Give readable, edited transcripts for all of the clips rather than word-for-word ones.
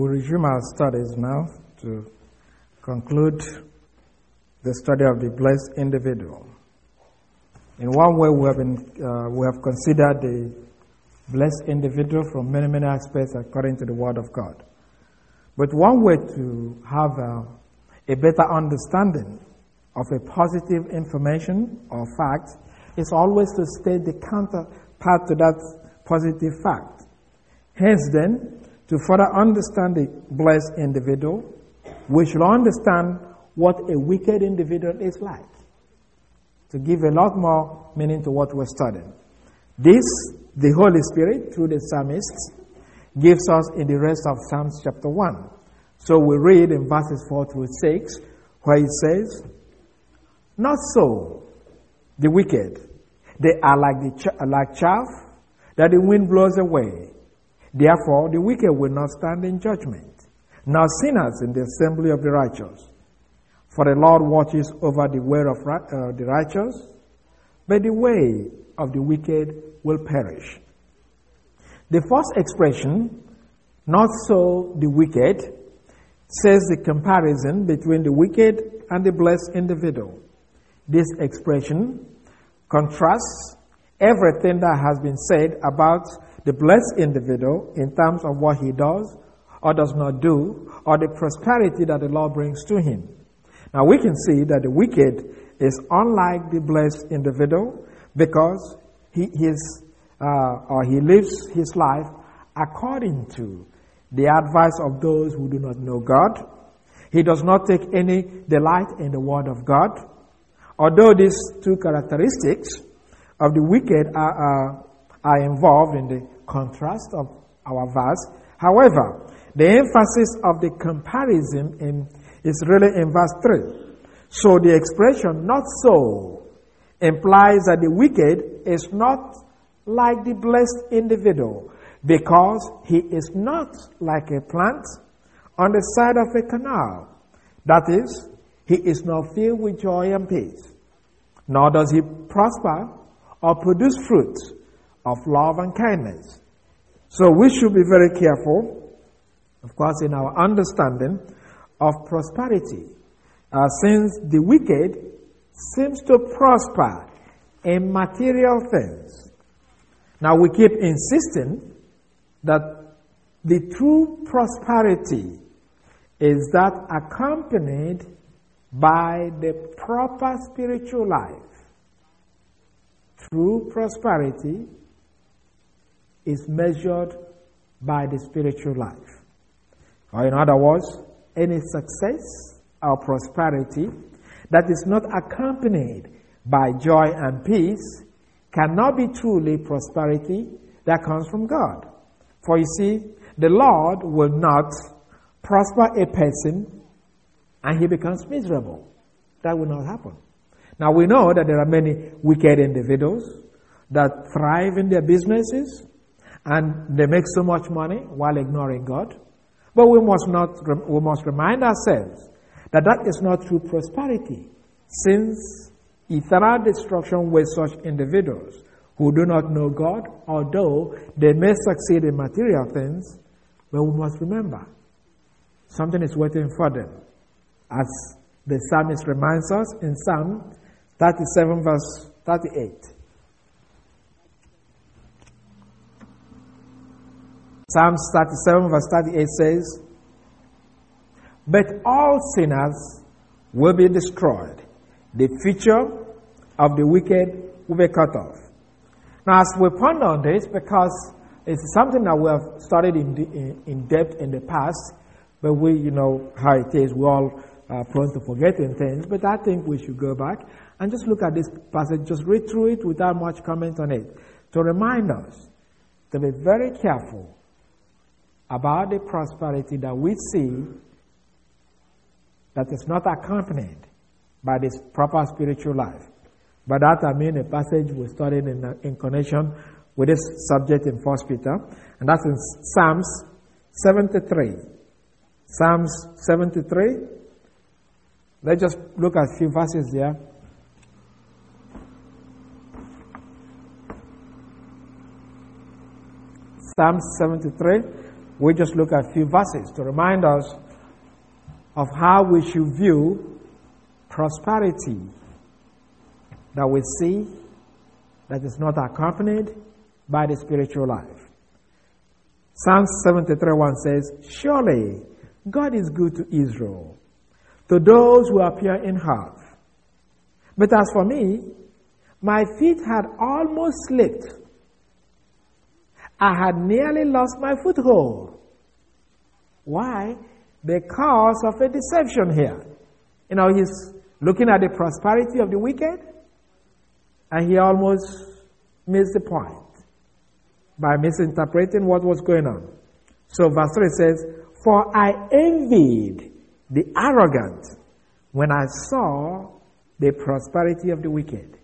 We'll resume our studies now to conclude the study of the blessed individual. In one way, we have considered the blessed individual from many, many aspects according to the Word of God. But one way to have a better understanding of a positive information or fact is always to state the counterpart to that positive fact. Hence then, to further understand the blessed individual, we should understand what a wicked individual is like, to give a lot more meaning to what we're studying. This, the Holy Spirit, through the psalmist, gives us in the rest of Psalms chapter 1. So we read in verses 4 through 6, where he says, "Not so, the wicked. They are like chaff that the wind blows away. Therefore, the wicked will not stand in judgment, nor sinners in the assembly of the righteous. For the Lord watches over the way of the righteous, but the way of the wicked will perish." The first expression, "not so the wicked," says the comparison between the wicked and the blessed individual. This expression contrasts everything that has been said about the blessed individual in terms of what he does or does not do, or the prosperity that the Lord brings to him. Now we can see that the wicked is unlike the blessed individual because he lives his life according to the advice of those who do not know God. He does not take any delight in the Word of God. Although these two characteristics of the wicked are involved in the contrast of our verse, however, the emphasis of the comparison is really in verse 3. So the expression "not so" implies that the wicked is not like the blessed individual because he is not like a plant on the side of a canal. That is, he is not filled with joy and peace, nor does he prosper or produce fruit of love and kindness. So we should be very careful, of course, in our understanding of prosperity, since the wicked seems to prosper in material things. Now we keep insisting that the true prosperity is that accompanied by the proper spiritual life. True prosperity is measured by the spiritual life. Or in other words, any success or prosperity that is not accompanied by joy and peace cannot be truly prosperity that comes from God. For you see, the Lord will not prosper a person and he becomes miserable. That will not happen. Now we know that there are many wicked individuals that thrive in their businesses and they make so much money while ignoring God. But we must remind ourselves that that is not true prosperity, since eternal destruction with such individuals who do not know God, although they may succeed in material things, but we must remember something is waiting for them, as the psalmist reminds us in Psalm 37 verse 38. Psalms 37 verse 38 says, "But all sinners will be destroyed. The future of the wicked will be cut off." Now, as we ponder on this, because it's something that we have studied in depth in the past, but you know how it is, we're all prone to forgetting things, but I think we should go back and just look at this passage, just read through it without much comment on it, to remind us to be very careful about the prosperity that we see that is not accompanied by this proper spiritual life. By that I mean a passage we studied in connection with this subject in 1 Peter, and that's in Psalms 73. Psalms 73. Let's just look at a few verses there. Psalms 73, we just look at a few verses to remind us of how we should view prosperity that we see that is not accompanied by the spiritual life. Psalm 73:1 says, "Surely God is good to Israel, to those who are pure in heart. But as for me, my feet had almost slipped. I had nearly lost my foothold." Why? Because of a deception here. He's looking at the prosperity of the wicked, and he almost missed the point by misinterpreting what was going on. So verse 3 says, "For I envied the arrogant when I saw the prosperity of the wicked."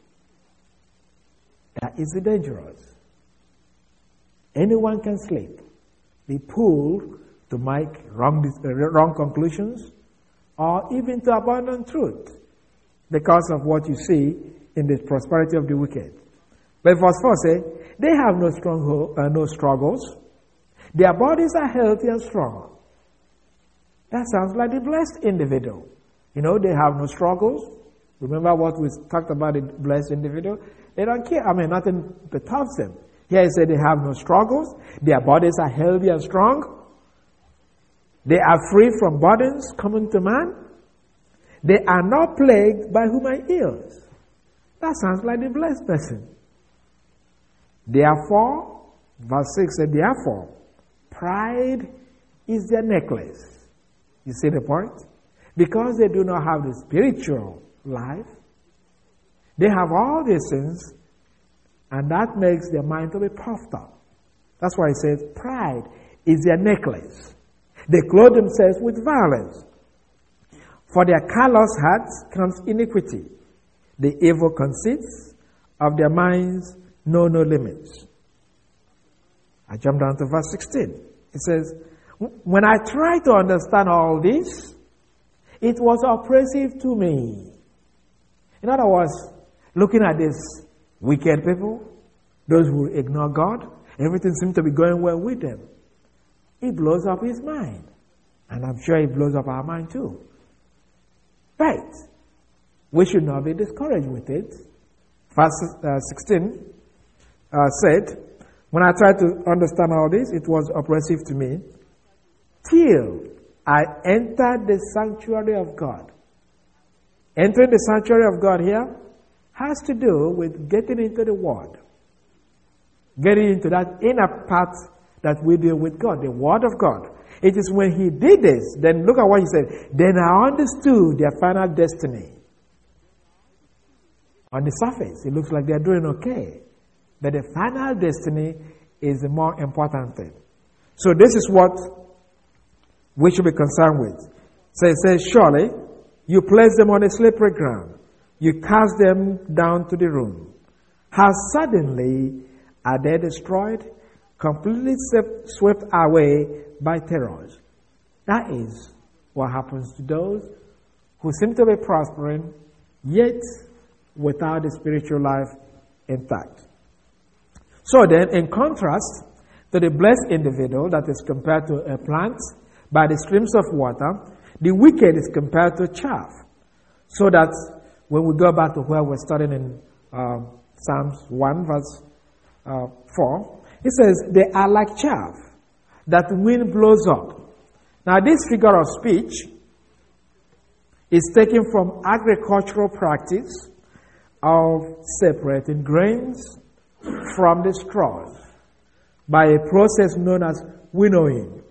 That is dangerous. Anyone can slip, be pulled to make wrong conclusions, or even to abandon truth because of what you see in the prosperity of the wicked. But verse 4 says, "They have no struggles. Their bodies are healthy and strong." That sounds like the blessed individual. They have no struggles. Remember what we talked about, the blessed individual? They don't care. Nothing perturbs them. Here he said they have no struggles. Their bodies are healthy and strong. They are free from burdens common to man. They are not plagued by human ills. That sounds like the blessed person. Therefore, verse 6 said, "Therefore, pride is their necklace." You see the point? Because they do not have the spiritual life, they have all these things, and that makes their mind to be puffed up. That's why it says, pride is their necklace. They clothe themselves with violence. For their callous hearts comes iniquity. The evil conceits of their minds know no limits. I jump down to verse 16. It says, "When I tried to understand all this, it was oppressive to me." In other words, looking at these wicked people, those who ignore God, everything seems to be going well with them. It blows up his mind. And I'm sure it blows up our mind too. But we should not be discouraged with it. Verse 16 said, "When I tried to understand all this, it was oppressive to me, till I entered the sanctuary of God." Entering the sanctuary of God here has to do with getting into the Word. Getting into that inner part that we deal with God, the Word of God. It is when he did this, then look at what he said, "Then I understood their final destiny." On the surface, it looks like they're doing okay. But the final destiny is the more important thing. So this is what we should be concerned with. So it says, "Surely you place them on a slippery ground. You cast them down to the room. How suddenly are they destroyed, completely swept away by terrors." That is what happens to those who seem to be prospering, yet without the spiritual life intact. So then, in contrast to the blessed individual that is compared to a plant by the streams of water, the wicked is compared to chaff. So that when we go back to where we're studying in Psalms 1 verse 4, it says, "They are like chaff that the wind blows up." Now this figure of speech is taken from agricultural practice of separating grains from the straws by a process known as winnowing.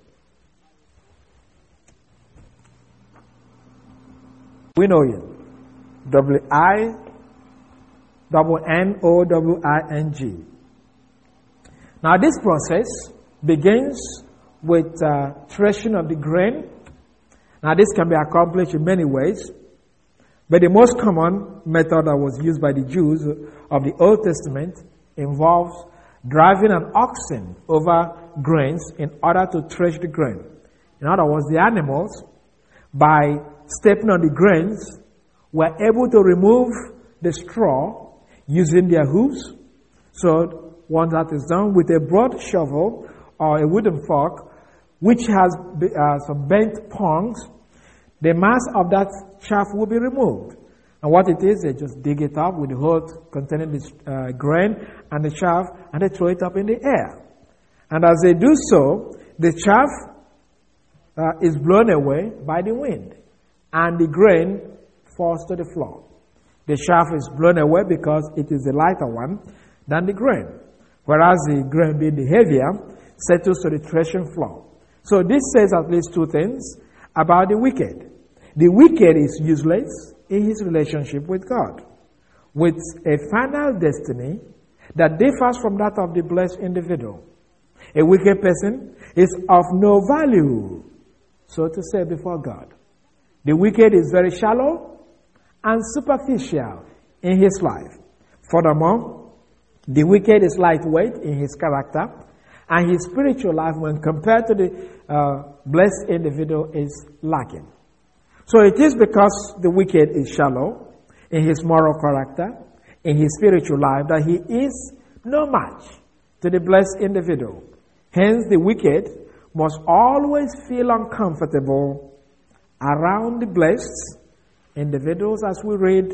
Winnowing. W-I-N-N-O-W-I-N-G. Now this process begins with threshing of the grain. Now this can be accomplished in many ways, but the most common method that was used by the Jews of the Old Testament involves driving an oxen over grains in order to thresh the grain. In other words, the animals, by stepping on the grains, were able to remove the straw using their hooves. So once that is done, with a broad shovel or a wooden fork, which has some bent prongs, the mass of that chaff will be removed. And what it is, they just dig it up with the hole containing the grain and the chaff, and they throw it up in the air. And as they do so, the chaff is blown away by the wind, and the grain falls to the floor. The chaff is blown away because it is a lighter one than the grain, whereas the grain, being the heavier, settles to the threshing floor. So this says at least two things about the wicked. The wicked is useless in his relationship with God, with a final destiny that differs from that of the blessed individual. A wicked person is of no value, so to say, before God. The wicked is very shallow and superficial in his life. Furthermore, the wicked is lightweight in his character, and his spiritual life, when compared to the blessed individual, is lacking. So it is because the wicked is shallow in his moral character, in his spiritual life, that he is no match to the blessed individual. Hence, the wicked must always feel uncomfortable around the blessed individuals, as we read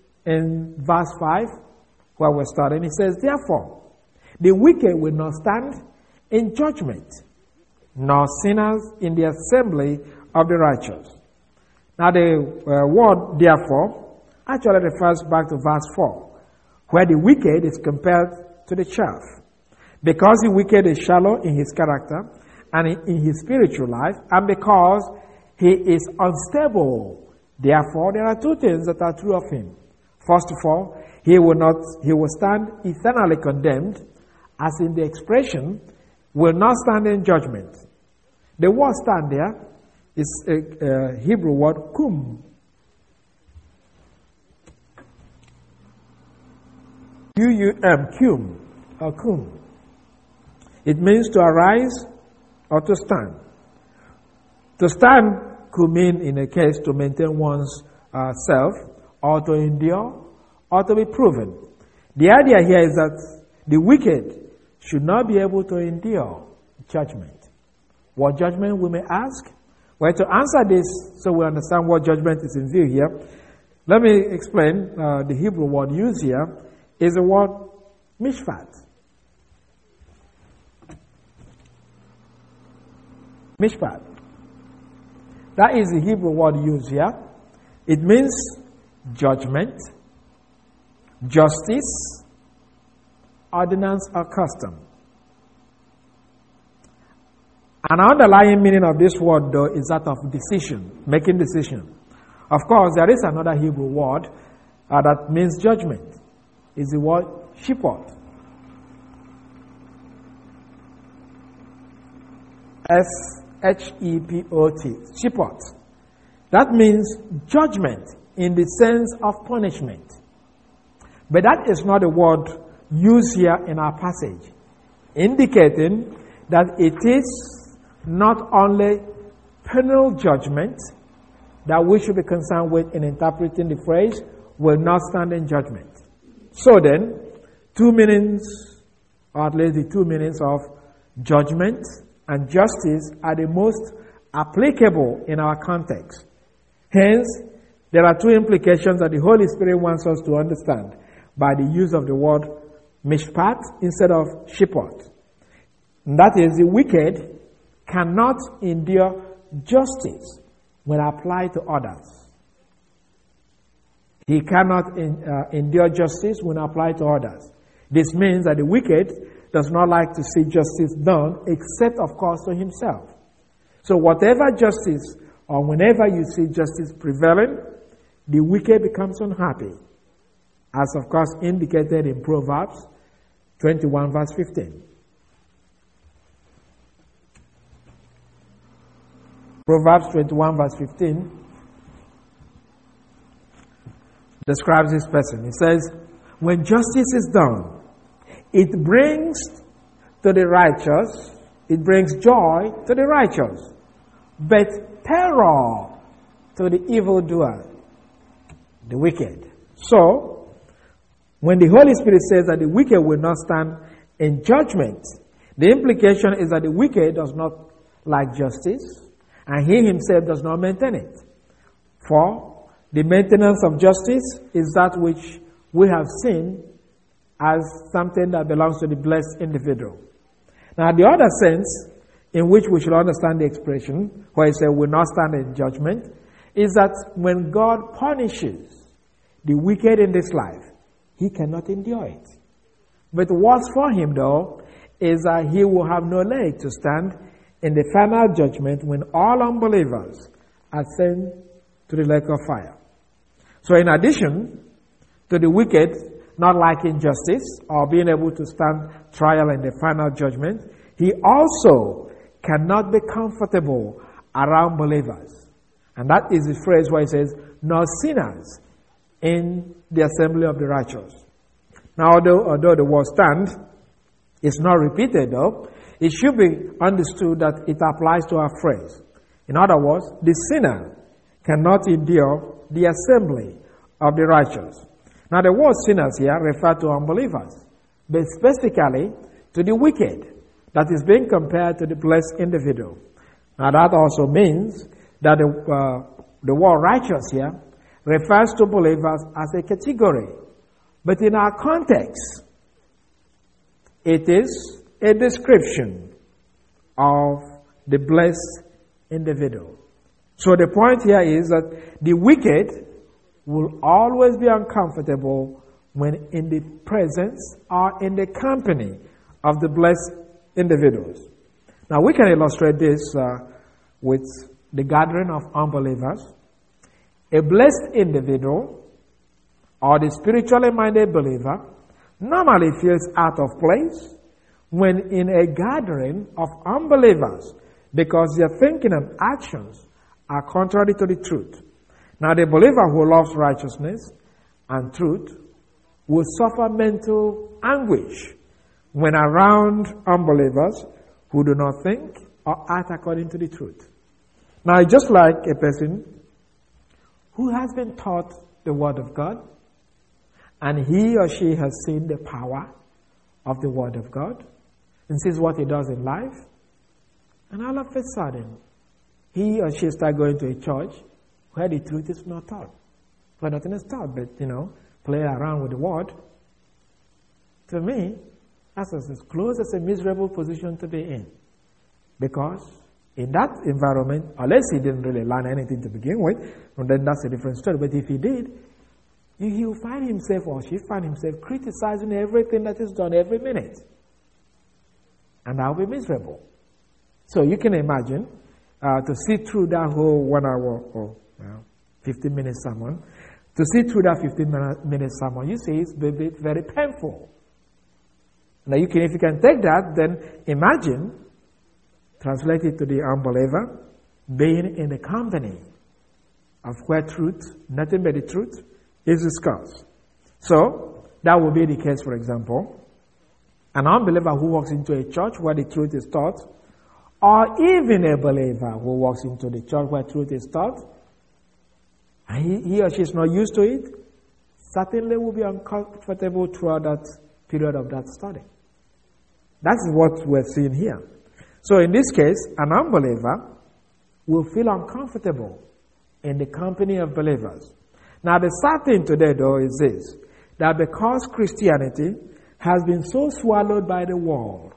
in verse 5, where we're starting. It says, therefore, the wicked will not stand in judgment, nor sinners in the assembly of the righteous. Now the word therefore actually refers back to verse 4, where the wicked is compared to the chaff. Because the wicked is shallow in his character and in his spiritual life, and because he is unstable, therefore there are two things that are true of him. First of all, he will stand eternally condemned, as in the expression, will not stand in judgment. The word stand there is a Hebrew word kum. Kum, or kum. It means to arise or to stand. To stand could mean, in a case, to maintain one's self, or to endure, or to be proven. The idea here is that the wicked should not be able to endure judgment. What judgment, we may ask? Well, to answer this, so we understand what judgment is in view here, let me explain. The Hebrew word used here is the word mishpat. Mishpat. That is the Hebrew word used here. It means judgment, justice, ordinance, or custom. An underlying meaning of this word, though, is that of decision, making decision. Of course, there is another Hebrew word that means judgment. It's the word shipot. S-H-E-P-O-T. Shipot. That means judgment in the sense of punishment. But that is not a word used here in our passage, indicating that it is not only penal judgment that we should be concerned with in interpreting the phrase, will not stand in judgment. So then, two meanings, or at least the two meanings of judgment and justice, are the most applicable in our context. Hence, there are two implications that the Holy Spirit wants us to understand by the use of the word mishpat instead of shipot. And that is, the wicked cannot endure justice when applied to others. He cannot endure justice when applied to others. This means that the wicked does not like to see justice done, except, of course, to himself. So whatever justice, or whenever you see justice prevailing, the wicked becomes unhappy, as, of course, indicated in Proverbs 21, verse 15. Proverbs 21, verse 15 describes this person. It says, when justice is done, it brings to the righteous, it brings joy to the righteous, but terror to the evildoer, the wicked. So, when the Holy Spirit says that the wicked will not stand in judgment, the implication is that the wicked does not like justice, and he himself does not maintain it. For the maintenance of justice is that which we have seen as something that belongs to the blessed individual. Now, the other sense in which we should understand the expression, where it says will not stand in judgment, is that when God punishes the wicked in this life, he cannot endure it. But what's for him, though, is that he will have no leg to stand in the final judgment when all unbelievers are sent to the lake of fire. So in addition to the wicked not liking justice or being able to stand trial in the final judgment, he also cannot be comfortable around believers. And that is the phrase where it says, "nor sinners in the assembly of the righteous." Now, although the word "stand" is not repeated, though, it should be understood that it applies to our phrase. In other words, the sinner cannot endure the assembly of the righteous. Now, the word sinners here refer to unbelievers, but specifically to the wicked that is being compared to the blessed individual. Now, that also means that the word righteous here refers to believers as a category. But in our context, it is a description of the blessed individual. So the point here is that the wicked will always be uncomfortable when in the presence or in the company of the blessed individuals. Now we can illustrate this with the gathering of unbelievers. A blessed individual or the spiritually minded believer normally feels out of place when in a gathering of unbelievers because their thinking and actions are contrary to the truth. Now, the believer who loves righteousness and truth will suffer mental anguish when around unbelievers who do not think or act according to the truth. Now, just like a person who has been taught the Word of God, and he or she has seen the power of the Word of God, and sees what it does in life, and all of a sudden, he or she starts going to a church where the truth is not taught. Where nothing is taught, but, play around with the Word. To me, that's as close as a miserable position to be in. Because in that environment, unless he didn't really learn anything to begin with, and then that's a different story. But if he did, he'll find himself or she find himself criticizing everything that is done every minute. And I'll be miserable. So you can imagine to sit through that whole 1 hour or 15-minute sermon, to sit through that 15-minute sermon, you see, it's very painful. Now, if you can take that, then imagine, translate it to the unbeliever, being in the company of where truth, nothing but the truth, is discussed. So, that will be the case, for example, an unbeliever who walks into a church where the truth is taught, or even a believer who walks into the church where truth is taught, and he or she is not used to it, certainly will be uncomfortable throughout that period of that study. That's what we're seeing here. So in this case, an unbeliever will feel uncomfortable in the company of believers. Now the sad thing today, though, is this, that because Christianity has been so swallowed by the world,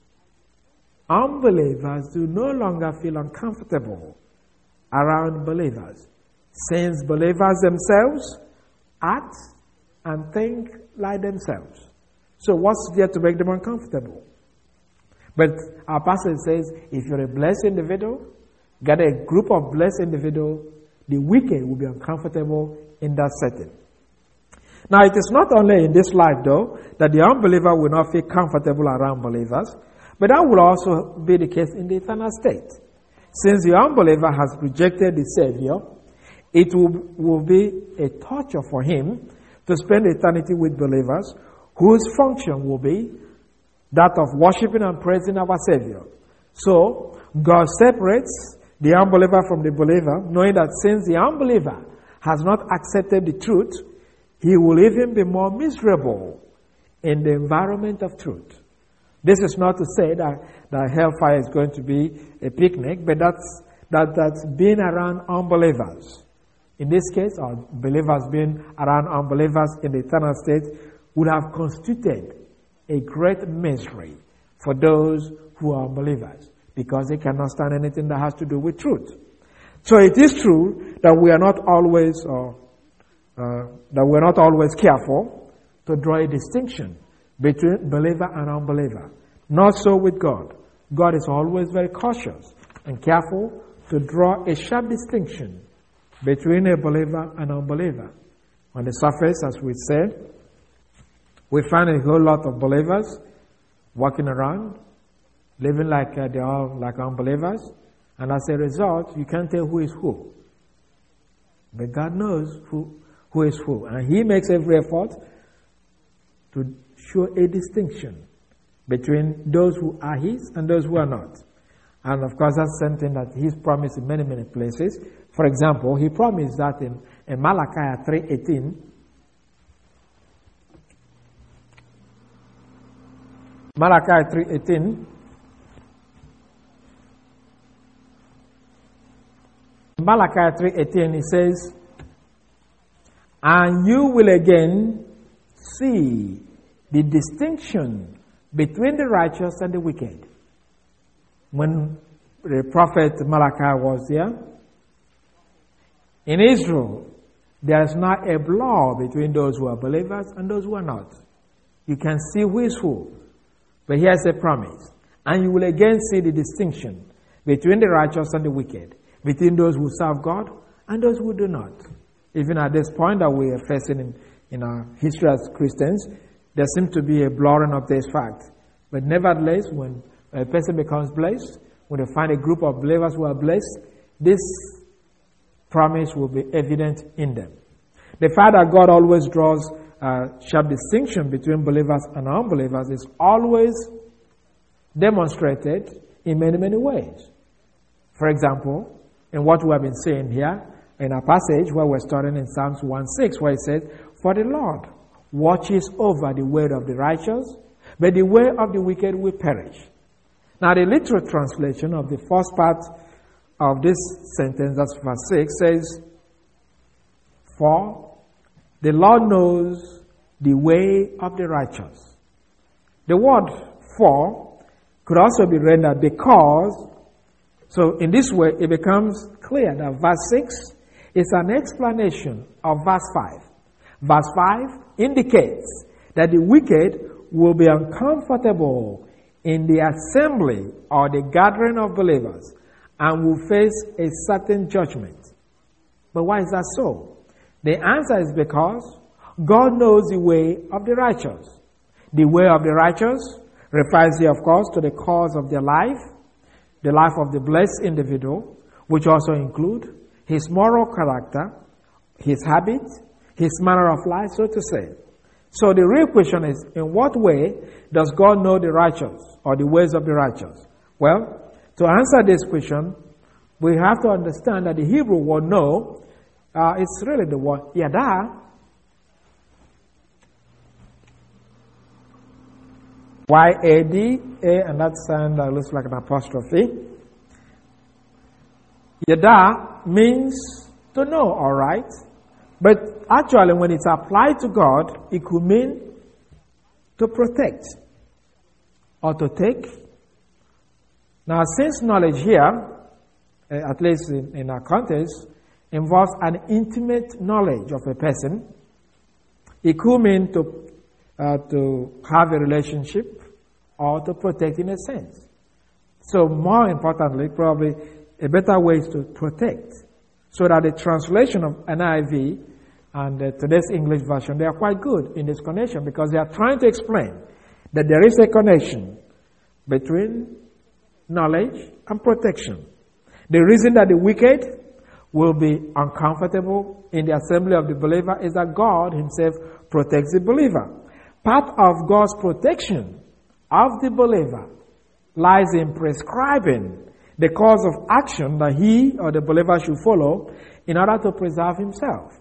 unbelievers do no longer feel uncomfortable around believers, since believers themselves act and think like themselves. So what's there to make them uncomfortable? But our passage says, if you're a blessed individual, got a group of blessed individuals, the wicked will be uncomfortable in that setting. Now, it is not only in this life, though, that the unbeliever will not feel comfortable around believers, but that will also be the case in the eternal state. Since the unbeliever has rejected the Savior, it will be a torture for him to spend eternity with believers whose function will be that of worshiping and praising our Savior. So, God separates the unbeliever from the believer, knowing that since the unbeliever has not accepted the truth, he will even be more miserable in the environment of truth. This is not to say that hellfire is going to be a picnic, but that's being around unbelievers. In this case, or believers being around unbelievers in the eternal state would have constituted a great misery for those who are unbelievers, because they cannot stand anything that has to do with truth. So it is true that we are not always careful to draw a distinction between believer and unbeliever. Not so with God. God is always very cautious and careful to draw a sharp distinction between a believer and unbeliever. On the surface, as we said, we find a whole lot of believers walking around, living like they are like unbelievers, and as a result, you can't tell who is who. But God knows who is who, and He makes every effort to show a distinction between those who are His and those who are not. And of course, that's something that He's promised in many, many places. For example, He promised that in Malachi 3:18. Malachi 3:18. Malachi 3:18, it says, "And you will again see the distinction between the righteous and the wicked." When the prophet Malachi was there, in Israel, there is not a blur between those who are believers and those who are not. You can see who is who. But here's a promise. "And you will again see the distinction between the righteous and the wicked, between those who serve God and those who do not." Even at this point that we are facing in our history as Christians, there seems to be a blurring of this fact. But nevertheless, when a person becomes blessed, when they find a group of believers who are blessed, this promise will be evident in them. The fact that God always draws a sharp distinction between believers and unbelievers is always demonstrated in many, many ways. For example, in what we have been saying here, in our passage where we're starting in Psalms 1:6, where it says, "For the Lord watches over the way of the righteous, but the way of the wicked will perish." Now, the literal translation of the first part of this sentence, that's verse 6, says, "For the Lord knows the way of the righteous." The word "for" could also be rendered "because." So in this way, it becomes clear that verse 6 is an explanation of verse 5. Verse 5 indicates that the wicked will be uncomfortable in the assembly or the gathering of believers and will face a certain judgment. But why is that so? The answer is because God knows the way of the righteous. The way of the righteous refers here, of course, to the cause of their life, the life of the blessed individual, which also include his moral character, his habit, his manner of life, so to say. So the real question is, in what way does God know the righteous or the ways of the righteous? Well, to answer this question, we have to understand that the Hebrew word "know" is really the word "yada." Y-A-D-A, and that sound looks like an apostrophe. Yada means to know, all right? But actually, when it's applied to God, it could mean to protect or to take. Now, since knowledge here, at least in our context, involves an intimate knowledge of a person, it could mean to have a relationship or to protect in a sense. So more importantly, probably a better way is to protect. So that the translation of NIV and today's English version, they are quite good in this connection because they are trying to explain that there is a connection between knowledge and protection. The reason that the wicked will be uncomfortable in the assembly of the believer is that God Himself protects the believer. Part of God's protection of the believer lies in prescribing the course of action that he or the believer should follow in order to preserve himself.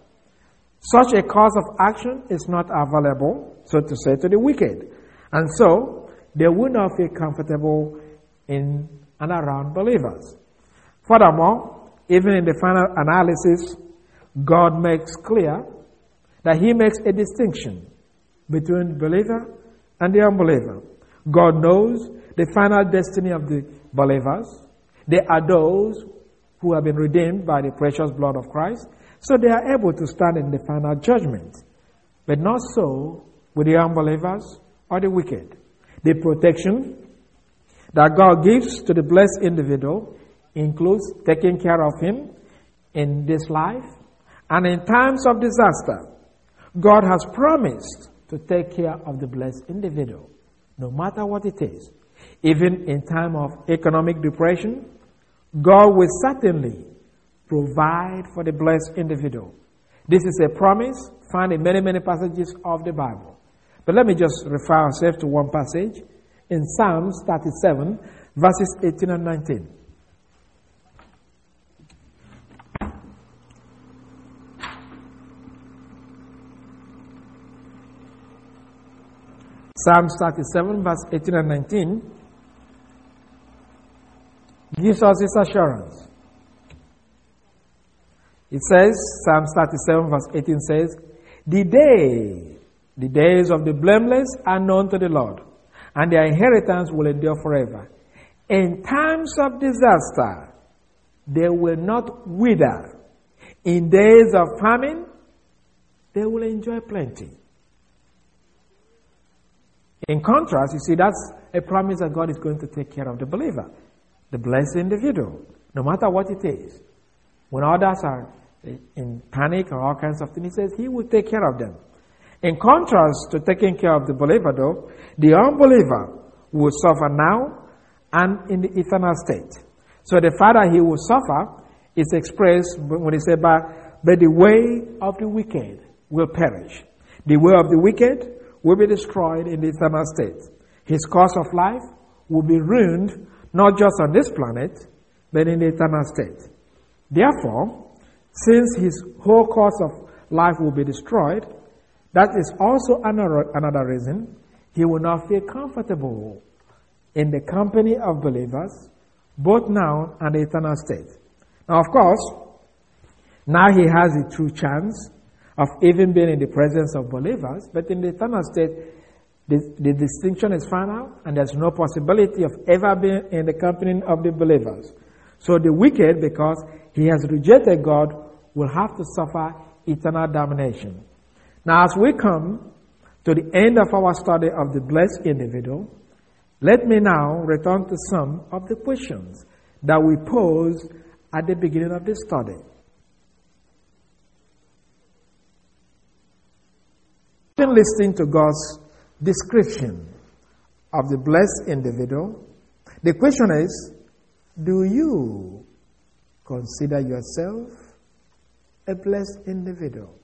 Such a course of action is not available, so to say, to the wicked. And so, they will not feel comfortable in and around believers. Furthermore, even in the final analysis, God makes clear that He makes a distinction between the believer and the unbeliever. God knows the final destiny of the believers. They are those who have been redeemed by the precious blood of Christ, so they are able to stand in the final judgment. But not so with the unbelievers or the wicked. The protection that God gives to the blessed individual includes taking care of him in this life and in times of disaster. God has promised to take care of the blessed individual, no matter what it is. Even in time of economic depression, God will certainly provide for the blessed individual. This is a promise found in many, many passages of the Bible. But let me just refer ourselves to one passage in Psalms 37, verses 18 and 19. Psalms 37, verse 18 and 19 gives us this assurance. It says, Psalms 37, verse 18 says, the days of the blameless are known to the Lord, and their inheritance will endure forever. In times of disaster, they will not wither. In days of famine, they will enjoy plenty. In contrast, you see, that's a promise that God is going to take care of the believer, the blessed individual, no matter what it is. When others are in panic or all kinds of things, He says He will take care of them. In contrast to taking care of the believer, though, the unbeliever will suffer now and in the eternal state. So the fact that he will suffer is expressed when He said, but the way of the wicked will perish. The way of the wicked will be destroyed in the eternal state. His course of life will be ruined, not just on this planet, but in the eternal state. Therefore, since his whole course of life will be destroyed, that is also another reason he will not feel comfortable in the company of believers, both now and the eternal state. Now, of course, now he has a true chance of even being in the presence of believers, but in the eternal state, the distinction is found out, and there's no possibility of ever being in the company of the believers. So the wicked, because he has rejected God, will have to suffer eternal damnation. Now, as we come to the end of our study of the blessed individual, let me now return to some of the questions that we posed at the beginning of this study. Listening to God's description of the blessed individual, the question is, do you consider yourself a blessed individual?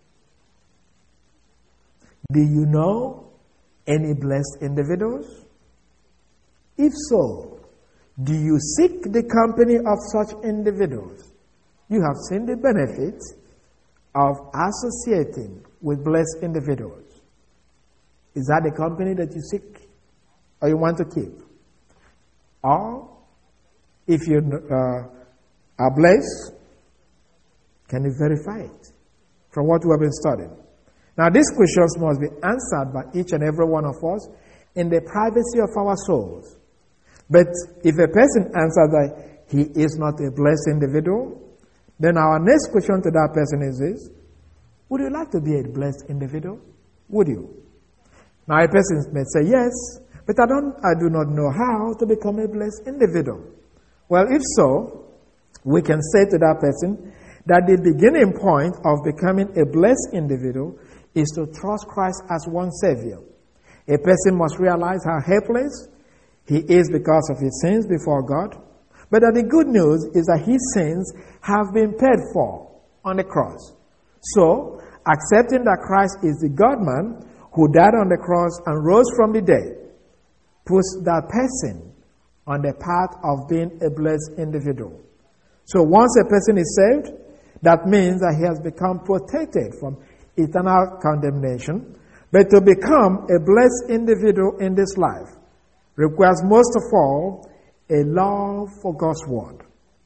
Do you know any blessed individuals? If so, do you seek the company of such individuals? You have seen the benefit of associating with blessed individuals. Is that the company that you seek or you want to keep? Or, if you are blessed, can you verify it from what we have been studying? Now, these questions must be answered by each and every one of us in the privacy of our souls. But if a person answers that he is not a blessed individual, then our next question to that person is this: would you like to be a blessed individual? Would you? Now, a person may say yes, but I do not know how to become a blessed individual. Well, if so, we can say to that person that the beginning point of becoming a blessed individual is to trust Christ as one Savior. A person must realize how helpless he is because of his sins before God, but that the good news is that his sins have been paid for on the cross. So, accepting that Christ is the God-man who died on the cross and rose from the dead puts that person on the path of being a blessed individual. So once a person is saved, that means that he has become protected from eternal condemnation. But to become a blessed individual in this life, requires most of all a love for God's word.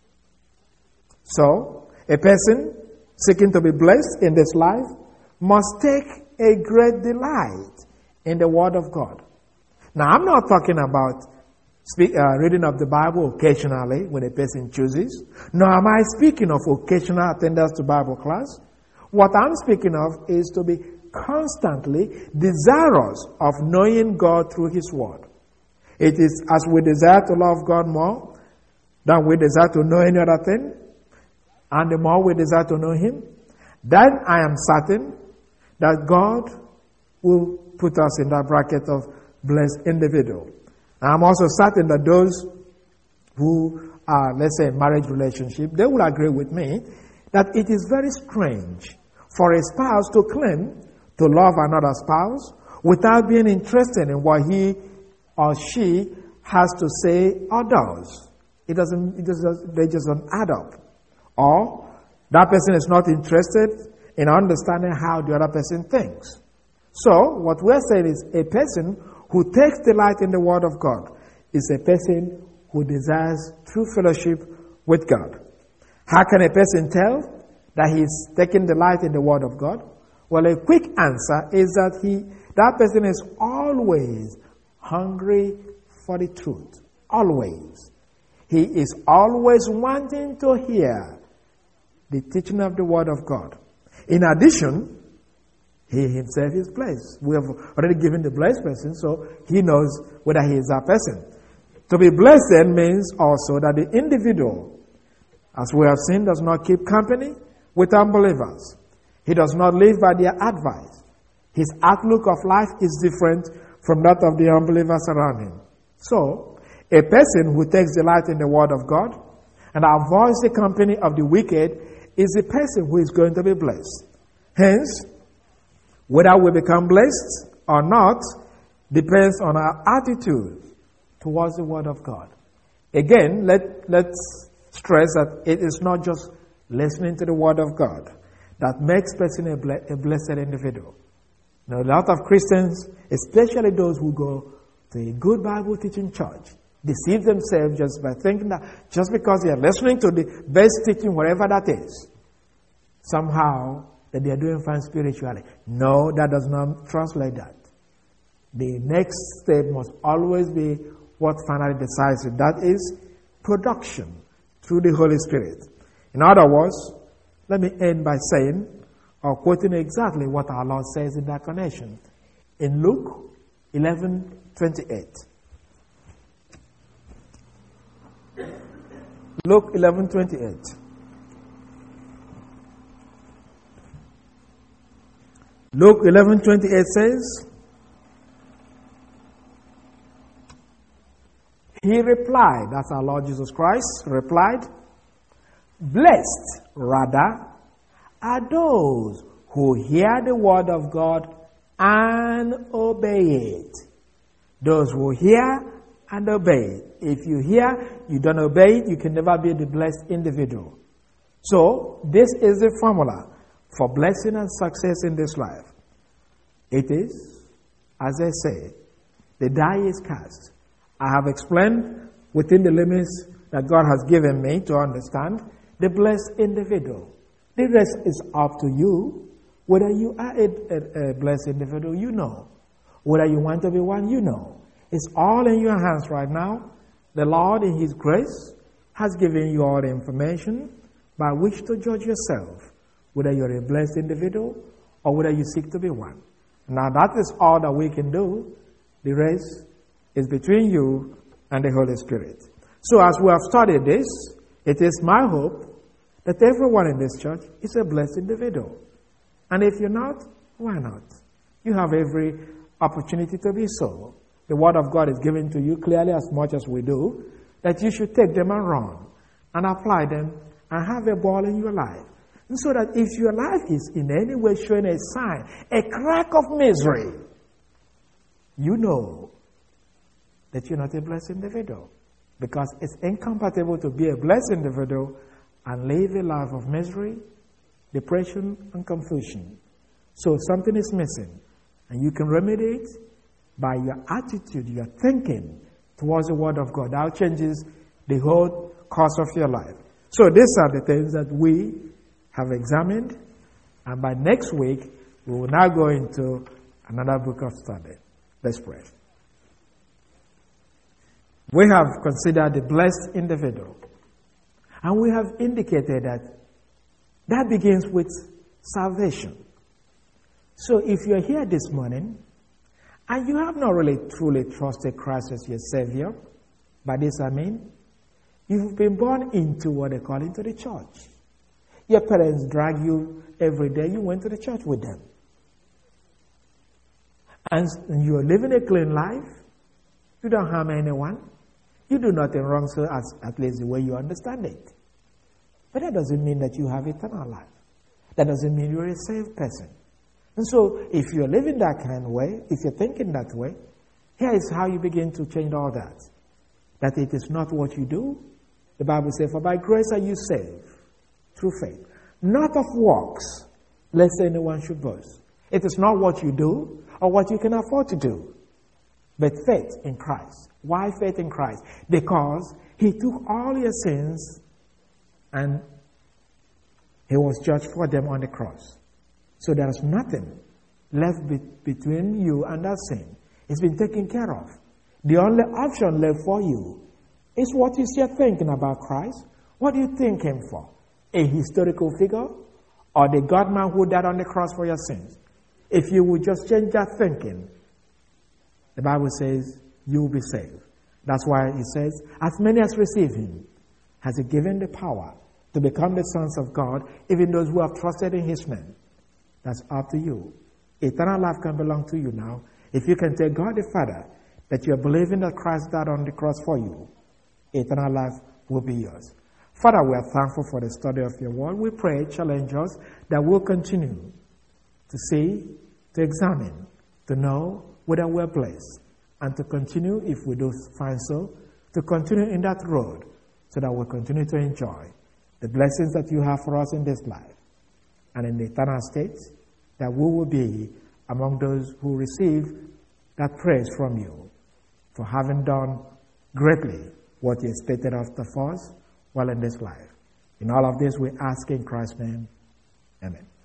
So, a person seeking to be blessed in this life must take a great delight in the word of God. Now, I'm not talking about reading of the Bible occasionally when a person chooses. Nor am I speaking of occasional attendance to Bible class. What I'm speaking of is to be constantly desirous of knowing God through His Word. It is as we desire to love God more than we desire to know any other thing, and the more we desire to know Him, then I am certain that God will put us in that bracket of blessed individual. I'm also certain that those who are, let's say, in marriage relationship, they will agree with me that it is very strange for a spouse to claim to love another spouse without being interested in what he or she has to say or does. They just don't add up. Or that person is not interested in understanding how the other person thinks. So, what we're saying is a person who takes delight in the Word of God is a person who desires true fellowship with God. How can a person tell that he's taking delight in the Word of God? Well, a quick answer is that that person is always hungry for the truth. Always. He is always wanting to hear the teaching of the Word of God. In addition, he himself is blessed. We have already given the blessed person, so he knows whether he is that person. To be blessed then means also that the individual, as we have seen, does not keep company with unbelievers. He does not live by their advice. His outlook of life is different from that of the unbelievers around him. So, a person who takes delight in the Word of God and avoids the company of the wicked is a person who is going to be blessed. Hence, whether we become blessed or not depends on our attitude towards the Word of God. Again, let's stress that it is not just listening to the Word of God that makes person a blessed individual. Now, a lot of Christians, especially those who go to a good Bible teaching church, deceive themselves just by thinking that just because they are listening to the best teaching, whatever that is, somehow that they are doing fine spiritually. No, that does not translate that. The next step must always be what finally decides it. That is production through the Holy Spirit. In other words, let me end by saying, or quoting exactly what our Lord says in that connection. In Luke 11:28. Luke 11:28. Luke 11:28 says, He replied, that's our Lord Jesus Christ, replied, Blessed, rather, are those who hear the word of God and obey it. Those who hear and obey it. If you hear, you don't obey it, you can never be the blessed individual. So, this is the formula for blessing and success in this life. It is, as I say, the die is cast. I have explained within the limits that God has given me to understand the blessed individual. The rest is up to you. Whether you are a blessed individual, you know. Whether you want to be one, you know. It's all in your hands right now. The Lord, in His grace, has given you all the information by which to judge yourself, whether you're a blessed individual or whether you seek to be one. Now, that is all that we can do. The rest is between you and the Holy Spirit. So, as we have studied this, it is my hope that everyone in this church is a blessed individual. And if you're not, why not? You have every opportunity to be so. The Word of God is given to you clearly as much as we do, that you should take them and run and apply them and have a ball in your life. And so that if your life is in any way showing a sign, a crack of misery, you know that you're not a blessed individual. Because it's incompatible to be a blessed individual and live a life of misery, depression, and confusion. So something is missing. And you can remedy it by your attitude, your thinking, towards the Word of God. That changes the whole course of your life. So these are the things that we have examined, and by next week, we will now go into another book of study. Let's pray. We have considered the blessed individual, and we have indicated that begins with salvation. So if you're here this morning, and you have not really truly trusted Christ as your Savior, by this I mean, you've been born into what they call into the church. Your parents drag you every day, you went to the church with them. And you're living a clean life. You don't harm anyone. You do nothing wrong, so at least the way you understand it. But that doesn't mean that you have eternal life. That doesn't mean you're a saved person. And so, if you're living that kind of way, if you're thinking that way, here is how you begin to change all that. That it is not what you do. The Bible says, for by grace are you saved, through faith. Not of works, lest anyone should boast. It is not what you do, or what you can afford to do, but faith in Christ. Why faith in Christ? Because He took all your sins and He was judged for them on the cross. So there is nothing left between you and that sin. It's been taken care of. The only option left for you is what is your thinking about Christ? What do you think Him for? A historical figure or the God-man who died on the cross for your sins? If you would just change that thinking, the Bible says you will be saved. That's why it says, as many as receive Him, has He given the power to become the sons of God, even those who have trusted in His name. That's up to you. Eternal life can belong to you now. If you can tell God the Father that you are believing that Christ died on the cross for you, eternal life will be yours. Father, we are thankful for the study of your word. We pray, challenge us, that we'll continue to see, to examine, to know whether we're blessed, and to continue, if we do find so, to continue in that road so that we'll continue to enjoy the blessings that you have for us in this life and in the eternal state, that we will be among those who receive that praise from you for having done greatly what you expected of us while in this life. In all of this, we ask in Christ's name. Amen.